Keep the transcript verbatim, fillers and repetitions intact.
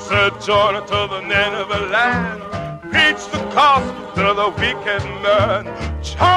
Said Jonah to the Nineveh land, preach the gospel to the wicked man.